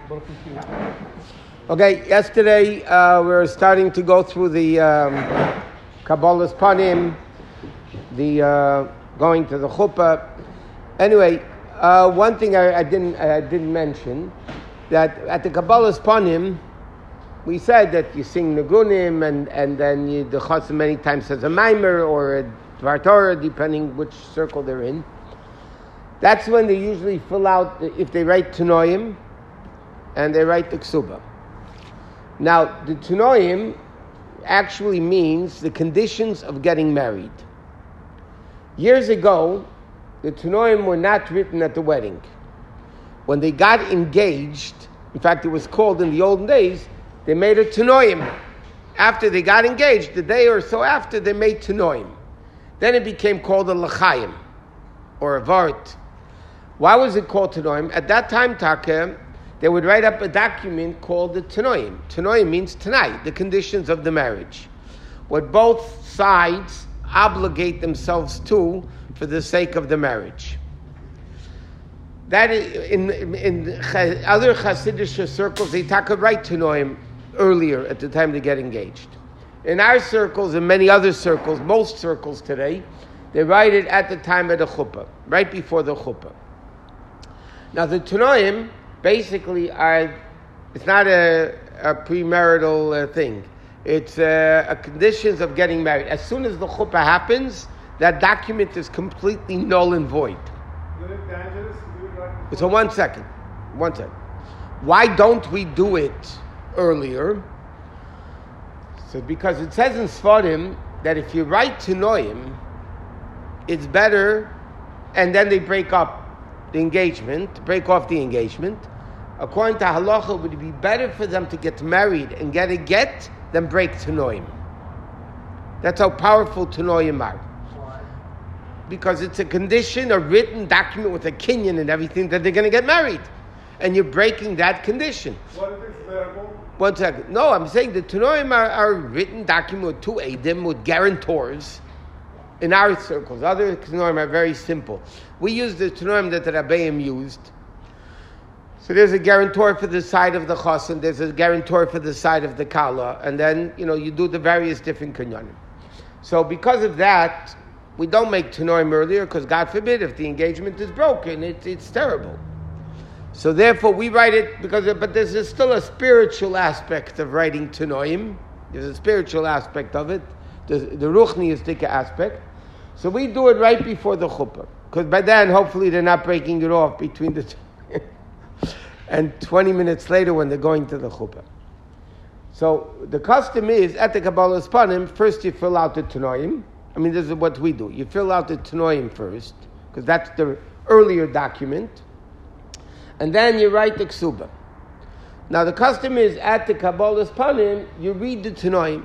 Okay, yesterday we were starting to go through the Kabbalah's Panim, the going to the chuppah. Anyway, one thing I didn't mention, that at the Kabbalah's Panim, we said that you sing Nagunim and then the Chassid many times says a Maimer or a Dvar Torah, depending which circle they're in. That's when they usually fill out, if they write Tanoim, and they write the Ksuba. Now, the Tanoim actually means the conditions of getting married. Years ago, the Tanoim were not written at the wedding. When they got engaged, in fact, it was called in the olden days, they made a Tanoim. After they got engaged, the day or so after, they made Tanoim. Then it became called a L'chaim, or a Vart. Why was it called Tanoim? At that time, Taka, they would write up a document called the Tanoim. Tanoim means tonight, the conditions of the marriage. What both sides obligate themselves to for the sake of the marriage. That is, in other Hasidic circles, they Taka write Tanoim earlier at the time they get engaged. In our circles and many other circles, most circles today, they write it at the time of the chuppah, right before the chuppah. Now the Tanoim basically it's not a premarital thing. It's a conditions of getting married. As soon as the chuppah happens, that document is completely null and void. Is it dangerous to do it right before? So one second. Why don't we do it earlier? So because it says in Sfarim that if you write Tanoim, it's better, and then they break off the engagement. According to halacha, it would be better for them to get married and get a get than break Tanoim. That's how powerful Tanoim are. Why? Because it's a condition, a written document with a kinyan and everything that they're going to get married. And you're breaking that condition. What if it's verbal? One second. No, I'm saying the Tanoim are a written document with two Eidim, with guarantors. In our circles, other Tanoim are very simple. We use the Tanoim that the Rabbeim used. So there's a guarantor for the side of the Chassan, there's a guarantor for the side of the Kala, and then, you do the various different Kinyanim. So because of that, we don't make Tanoim earlier, because God forbid, if the engagement is broken, it's terrible. So therefore we write it, but there's still a spiritual aspect of writing Tanoim. There's a spiritual aspect of it, the Ruchniistic aspect. So we do it right before the chuppah, because by then, hopefully, they're not breaking it off between the two. And 20 minutes later when they're going to the chuppah. So the custom is, at the Kabbalah's Panim, first you fill out the Tanoim. This is what we do. You fill out the Tanoim first, because that's the earlier document. And then you write the Ksuba. Now the custom is, at the Kabbalah's Panim, you read the Tanoim.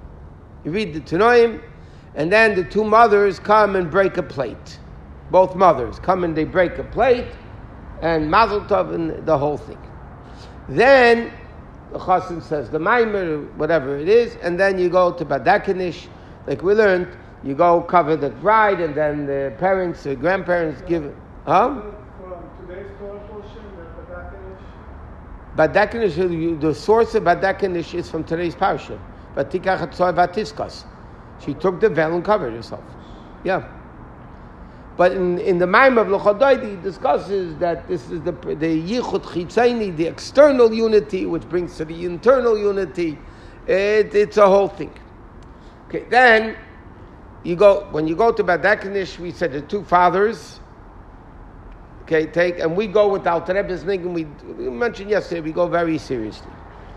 And then the two mothers come and break a plate. Both mothers come and they break a plate, and Mazel Tov and the whole thing. Then the Chassid says the Maimer, whatever it is, and then you go to Badakanish, like we learned, you go cover the bride, and then the parents or grandparents give it. From today's Torah portion, the Badakanish, the source of Badakanish is from today's parsha. Vatikach Hatzoy Vatiskas. She took the veil and covered herself. Yeah. But in the Maim of L'Chodai, he discusses that this is the Yichud Chitzaini, the external unity, which brings to the internal unity. It's a whole thing. Okay, then when you go to Badakanish, we said the two fathers. Okay, and we go with Alter Rebbe's Niggun. We mentioned yesterday, we go very seriously.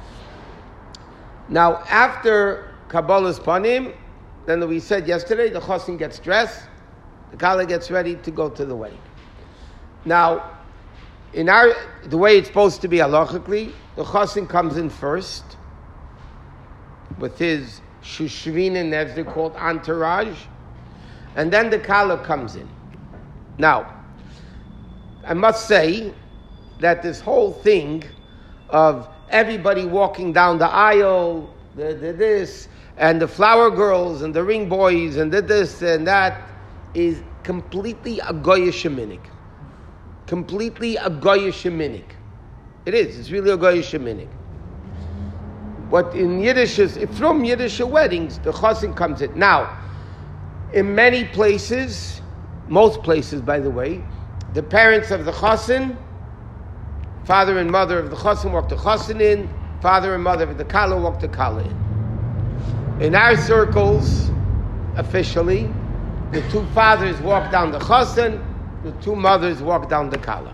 Now, after Kabbalah's Panim, then we said yesterday, the Chassan gets dressed, the Kala gets ready to go to the wedding. Now, the way it's supposed to be halachically, the Chassan comes in first with his Shushvinin, as they're called, entourage, and then the Kala comes in. Now, I must say that this whole thing of everybody walking down the aisle, this, and the flower girls, and the ring boys, and this and that, is completely a goyish sheminik. Completely a goyish sheminik. It is. It's really a goyish minig. But in Yiddish, from Yiddish weddings, the chosin comes in. Now, in many places, most places, by the way, the parents of the chosin, father and mother of the chosin, walk the chosin in. Father and mother of the kala walk the kala in. In our circles, officially, the two fathers walk down the chosin, the two mothers walk down the kala.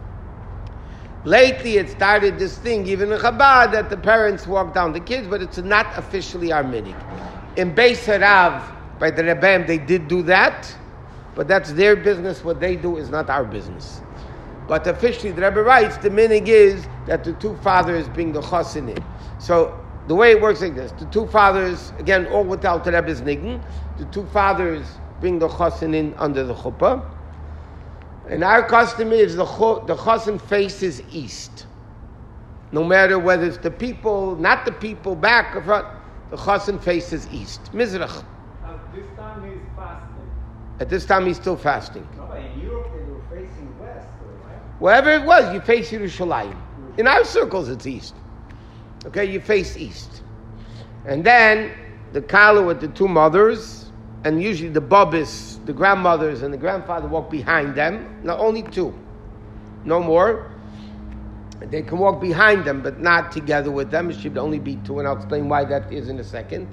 Lately, it started this thing, even in Chabad, that the parents walk down the kids, but it's not officially our minig. In Beis Harav, by the Rebbeim, they did do that, but that's their business. What they do is not our business. But officially, the Rebbe writes, the minig is that the two fathers bring the chosin in. So, the way it works like this, the two fathers, again, all without the Rebbe's niggin, the two fathers bring the chosin in under the chuppah. And our custom is the chosin faces east. No matter whether it's the people, not the people, back or front, the chosin faces east. Mizrach. At this time he's fasting. At this time he's still fasting. No, but in Europe they were facing west, right? Wherever it was, you face Yerushalayim. In our circles, it's east. Okay, you face east. And then the kala with the two mothers, and usually the babis, the grandmothers and the grandfather walk behind them. Now only two, no more. They can walk behind them, but not together with them. It should only be two, and I'll explain why that is in a second.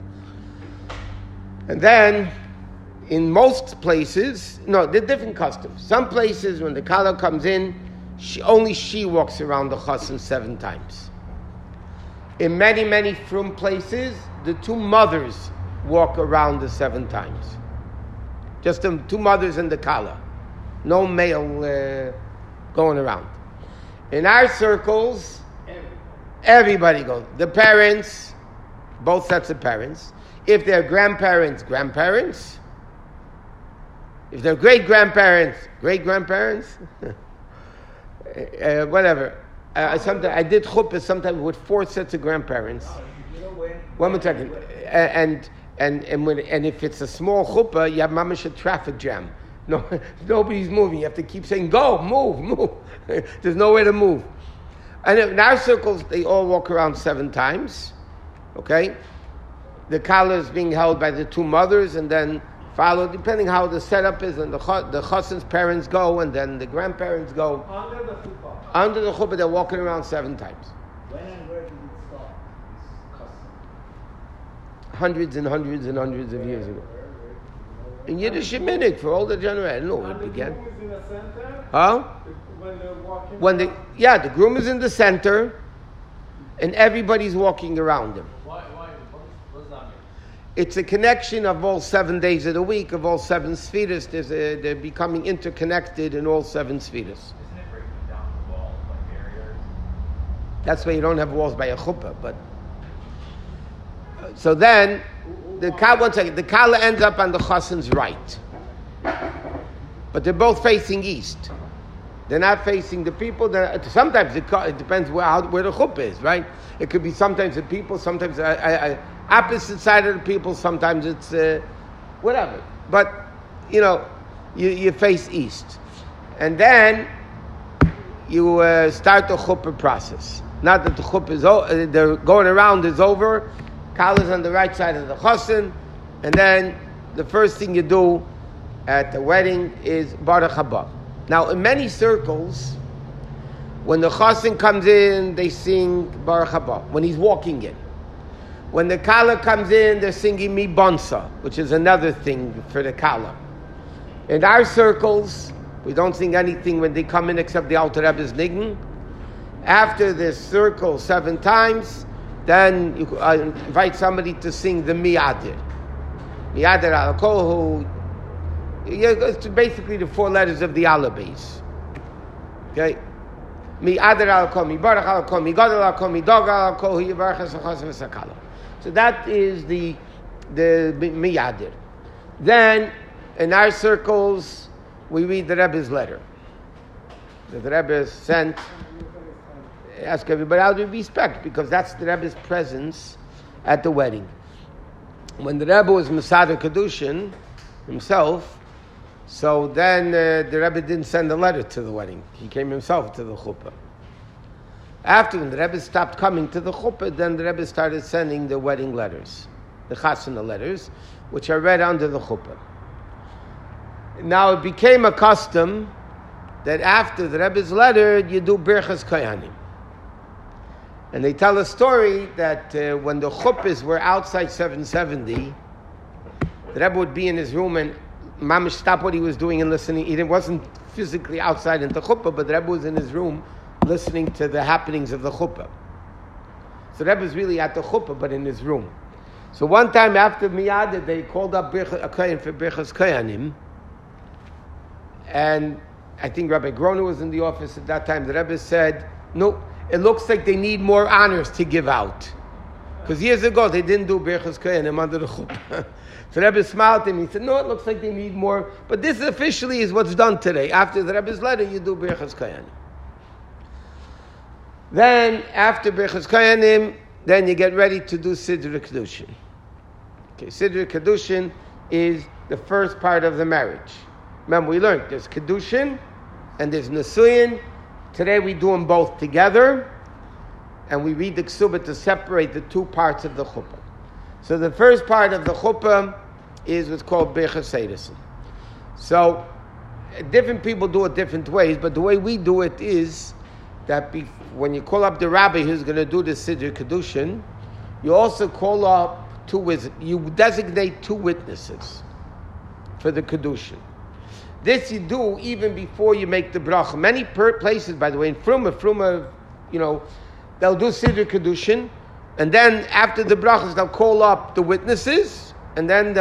And then, in most places, no, they're different customs. Some places, when the kala comes in, only she walks around the chosin 7 times. In many, many frum places, the two mothers walk around the 7 times. Just the two mothers and the kala. No male going around. In our circles, everybody goes. The parents, both sets of parents. If they're grandparents, grandparents. If they're great-grandparents, great-grandparents. Whatever. Sometimes I did chuppah sometimes with 4 sets of grandparents. One more second. And if it's a small chuppah, you have mamash a traffic jam. No, nobody's moving. You have to keep saying, "Go, move." There's nowhere to move. And in our circles, they all walk around 7 times. Okay, the kala is being held by the two mothers, and then followed depending how the setup is. And the chosin's parents go, and then the grandparents go. Under the chuppah. Under the chuppah, they're walking around 7 times. When and where did it start, this custom? Hundreds and hundreds and hundreds of years ago. In Yiddish minute for all the generation. I don't know when And it the began. groom is in the center. Huh? When they're walking. The groom is in the center, and everybody's walking around him. Why? What does that mean? It's a connection of all 7 days of the week, of all 7 spheres. They're becoming interconnected in all 7 spheres. Isn't it breaking down the walls like barriers? That's why you don't have walls by a chuppah. But so then, the kala ends up on the chosin's right, but they're both facing east. They're not facing the people. Sometimes it depends where the chuppah is, right? It could be sometimes the people, sometimes opposite side of the people. Sometimes it's whatever. But you face east, and then you start the chuppah process. Not that the chuppah is the going around is over. Kala's on the right side of the chosin, and then the first thing you do at the wedding is Baruch Haba. Now, in many circles, when the chosin comes in, they sing Baruch Haba when he's walking in. When the kala comes in, they're singing Mi Bonsa, which is another thing for the kala. In our circles, we don't sing anything when they come in except the Alter Rebbe's niggin. After this circle 7 times, then you invite somebody to sing the Miyadir. Miyadir al-Kol, it's basically the 4 letters of the alabes. Okay? Miyadir al-Kol, Mibarach al-Kol, Migadol al-Kol, Midog al-Kol, Yibarach al-Chos v'Sakala. So that is the Miyadir. Then, in our circles, we read the Rebbe's letter. The Rebbe sent... Ask everybody out of respect, because that's the Rebbe's presence at the wedding. When the Rebbe was Masada Kedushin himself, so then the Rebbe didn't send a letter to the wedding. He came himself to the chuppah. After when the Rebbe stopped coming to the chuppah, then the Rebbe started sending the wedding letters, the chasana letters, which are read under the chuppah. Now it became a custom that after the Rebbe's letter, you do birchas kohanim. And they tell a story that when the chuppahs were outside 770, the Rebbe would be in his room and Mamish stopped what he was doing and listening. He wasn't physically outside in the chuppah, but the Rebbe was in his room listening to the happenings of the chuppah. So the Rebbe was really at the chuppah, but in his room. So one time after Miyad, they called up a kohen for birchas kohanim, and I think Rabbi Groner was in the office at that time. The Rebbe said, no, it looks like they need more honors to give out. Because years ago, they didn't do birchas kohanim under the chuppah. So the Rebbe smiled at him. He said, no, it looks like they need more. But this officially is what's done today. After the Rebbe's letter, you do birchas kohanim. Then, after birchas kohanim, then you get ready to do Siddur Kedushin. Okay, Siddur Kedushin is the first part of the marriage. Remember, we learned there's Kedushin and there's Nesuyin. Today we do them both together, and we read the Ksubah to separate the two parts of the chuppah. So the first part of the chuppah is what's called Birchas Eidusin. So different people do it different ways, but the way we do it is that when you call up the rabbi who's going to do the Siddur Kedushin, you also call up you designate two witnesses for the Kedushin. This you do even before you make the bracha. Many places, by the way, in Fruma, they'll do Siddur Kedushin, and then after the brachas, they'll call up the witnesses, and then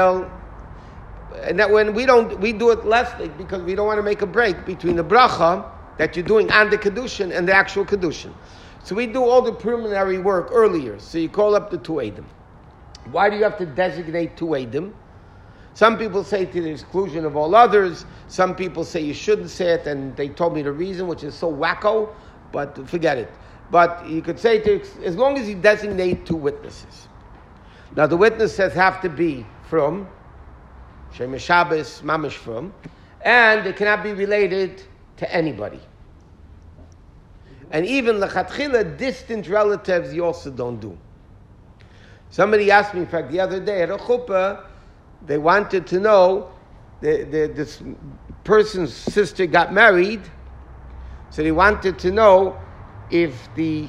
we do it less because we don't want to make a break between the bracha that you're doing on the Kedushin and the actual Kedushin. So we do all the preliminary work earlier. So you call up the two Eidim. Why do you have to designate two Eidim? Some people say to the exclusion of all others. Some people say you shouldn't say it, and they told me the reason, which is so wacko, but forget it. But you could say as long as you designate two witnesses. Now the witnesses have to be from Shemesh Shabbos, Mamish from, and they cannot be related to anybody. And even lechatchila, distant relatives, you also don't do. Somebody asked me, in fact, the other day at a chuppah, they wanted to know, this person's sister got married, so they wanted to know if the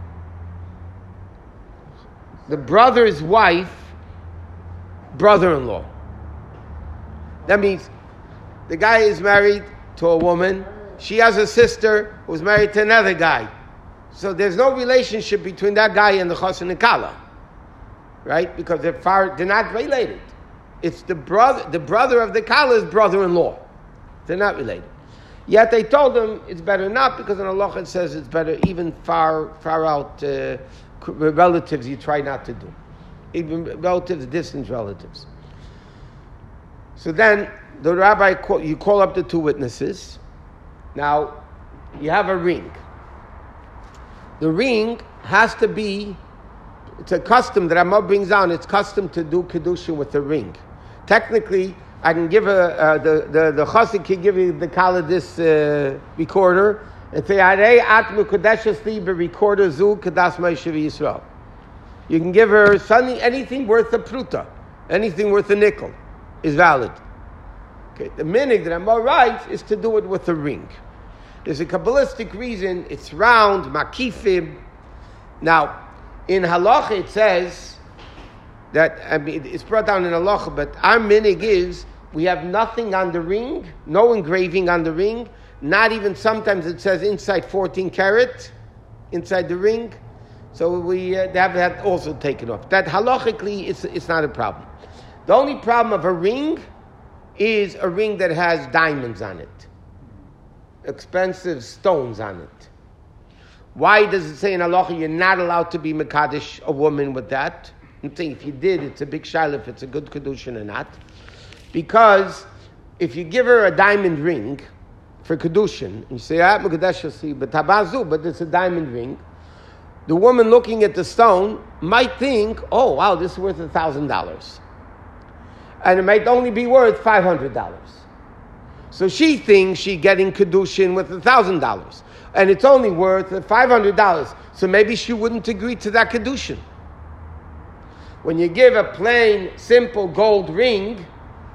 brother's wife, brother-in-law. That means the guy is married to a woman, she has a sister who's married to another guy. So there's no relationship between that guy and the chassan and kala, right? Because they're not related. It's the brother of the kala's brother-in-law. They're not related. Yet they told him it's better not, because in Allah it says it's better even far out relatives you try not to do. Even relatives, distant relatives. So then the rabbi, you call up the two witnesses. Now, you have a ring. The ring has to be, it's a custom that Ramah brings down, it's custom to do Kedushin with the ring. Technically, I can give the chassid can give you the kala this recorder and say, "Arei at mukadeshes li berecorder zu kadas ma'ashav Yisrael." You can give her anything worth a pruta, anything worth a nickel, is valid. Okay, the minig that Ramah writes is to do it with a ring. There's a Kabbalistic reason. It's round, makifim. Now, in halacha it says that, it's brought down in halacha, but our minig is we have nothing on the ring, no engraving on the ring, not even sometimes it says inside 14 karat, inside the ring. So they have that also taken off. That halachically, it's not a problem. The only problem of a ring is a ring that has diamonds on it, expensive stones on it. Why does it say in halacha you're not allowed to be mekadesh a woman with that? I'm saying if you did, it's a big shaila if it's a good kedushin or not. Because if you give her a diamond ring for kedushin, you say, but it's a diamond ring, the woman looking at the stone might think, oh wow, this is worth $1,000. And it might only be worth $500. So she thinks she's getting kedushin with $1,000. and it's only worth $500. So maybe she wouldn't agree to that kedushin. When you give a plain, simple gold ring,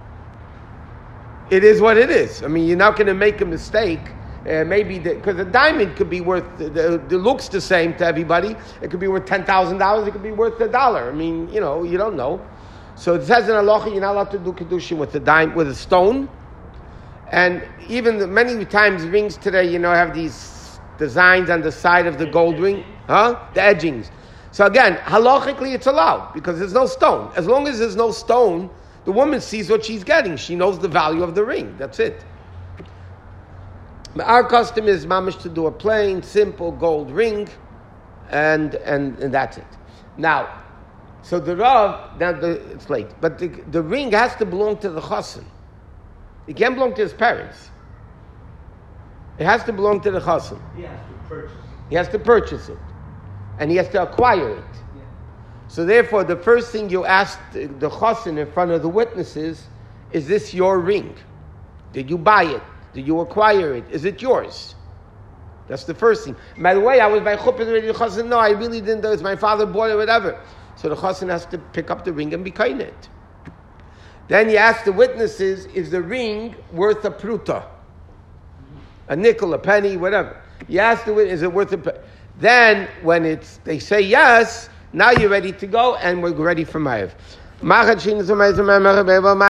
it is what it is. I mean, you're not going to make a mistake. Maybe because a diamond could be worth, it looks the same to everybody. It could be worth $10,000. It could be worth $1. I mean, you don't know. So it says in halacha, you're not allowed to do kedushin with a stone. And even many times rings today, have these designs on the side of the gold ring, the edgings. So again, halachically it's allowed because there's no stone. As long as there's no stone, the woman sees what she's getting. She knows the value of the ring. That's it. Our custom is mamish to do a plain, simple gold ring, and that's it. Now, so the Rav, it's late, but the ring has to belong to the chassan. It can't belong to his parents. It has to belong to the chassan. He has to purchase it. He has to purchase it. And he has to acquire it. Yeah. So therefore, the first thing you ask the chassan in front of the witnesses, is this your ring? Did you buy it? Did you acquire it? Is it yours? That's the first thing. By the way, I was by chuppah already. The chassan, no, I really didn't do it. My father bought it, whatever. So the chassan has to pick up the ring and be kind it. Then you ask the witnesses, is the ring worth a pruta? A nickel, a penny, whatever. You ask the witness, is it worth a... Then, when they say yes, now you're ready to go, and we're ready for Ma'av.